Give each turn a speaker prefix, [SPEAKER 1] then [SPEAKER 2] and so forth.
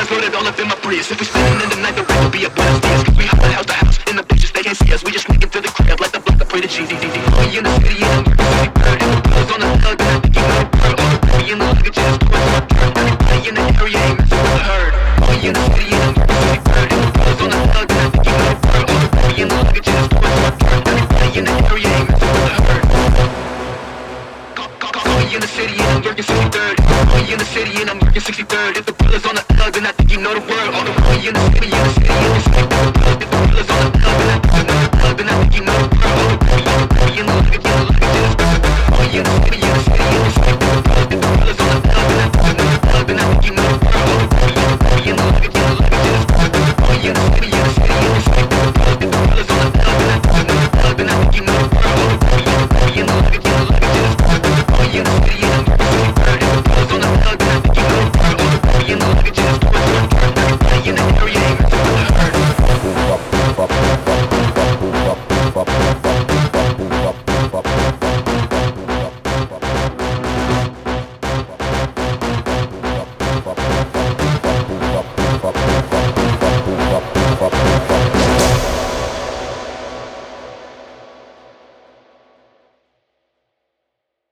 [SPEAKER 1] loaded all up in my Prius. If we spending in the night, the rent will be a Buenos Dias. Cause we hot house to house, and the bitches, they can't see us. We just sneak into the crib like the block, I pray to GDD. We in the city, and I'm working city bird. And the brothers on the thug, and I think you know the word. All the we in the luggage, and it's going to my turn. Everybody in the area ain't messing with the herd. We in the city, and I'm working city bird. And the brothers on the thug, and I think you know the word. All the we in the luggage, and it's going to my turn. Everybody in the area ain't messing with the herd. We in the city and I'm working 63rd. We in the city and I'm working 63rd. If the brothers on the thug, then I think you know the word. All the we in the city, in the city, in the city. If the brothers on the thug, then I think you know the thug, then I think you know the